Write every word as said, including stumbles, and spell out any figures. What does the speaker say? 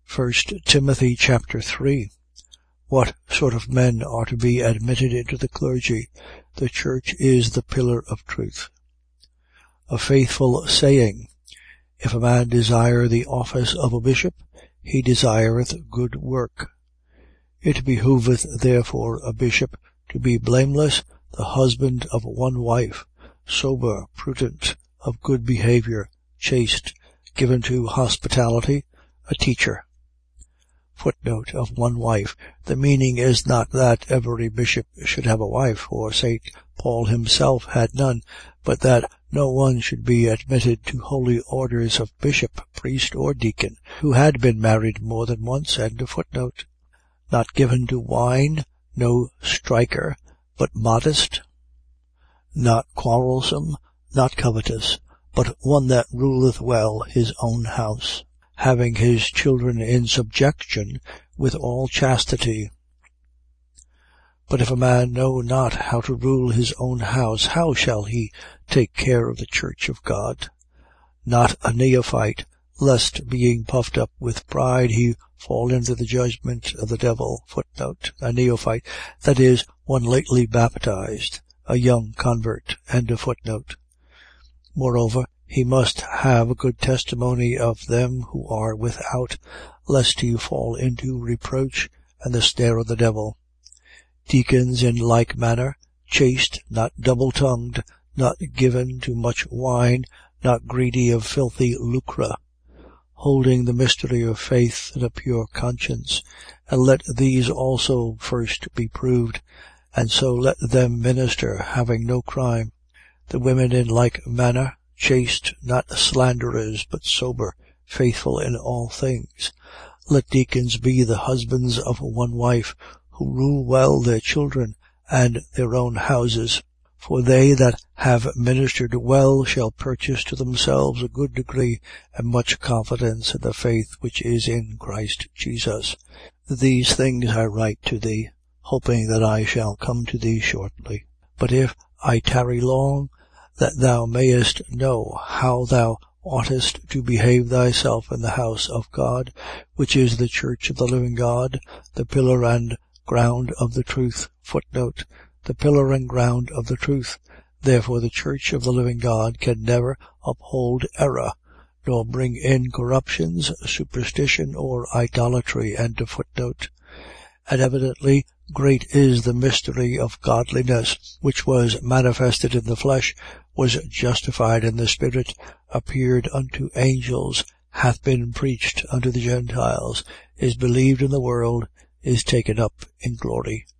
First Timothy chapter three. What sort of men are to be admitted into the clergy? The church is the pillar of truth. A faithful saying: if a man desire the office of a bishop, he desireth good work. It behoveth therefore a bishop to be blameless, the husband of one wife, sober, prudent, of good behavior, chaste, given to hospitality, a teacher. Footnote: of one wife. The meaning is not that every bishop should have a wife, for Saint Paul himself had none, but that no one should be admitted to holy orders of bishop, priest, or deacon, who had been married more than once. End of footnote. Not given to wine, no striker, but modest, not quarrelsome, not covetous, but one that ruleth well his own house, having his children in subjection with all chastity. But if a man know not how to rule his own house, how shall he take care of the church of God? Not a neophyte, lest being puffed up with pride he fall into the judgment of the devil. Footnote: a neophyte, that is, one lately baptized, a young convert. End of footnote. Moreover, he must have a good testimony of them who are without, lest he fall into reproach and the snare of the devil. Deacons in like manner, chaste, not double-tongued, not given to much wine, not greedy of filthy lucre, holding the mystery of faith in a pure conscience. And let these also first be proved, and so let them minister, having no crime. The women in like manner, chaste, not slanderers, but sober, faithful in all things. Let deacons be the husbands of one wife, who rule well their children and their own houses. For they that have ministered well shall purchase to themselves a good degree and much confidence in the faith which is in Christ Jesus. These things I write to thee, hoping that I shall come to thee shortly. But if I tarry long, that thou mayest know how thou oughtest to behave thyself in the house of God, which is the church of the living God, the pillar and ground of the truth. Footnote: the pillar and ground of the truth. Therefore the church of the living God can never uphold error, nor bring in corruptions, superstition, or idolatry. End of footnote. And evidently great is the mystery of godliness, which was manifested in the flesh, was justified in the spirit, appeared unto angels, hath been preached unto the Gentiles, is believed in the world, is taken up in glory.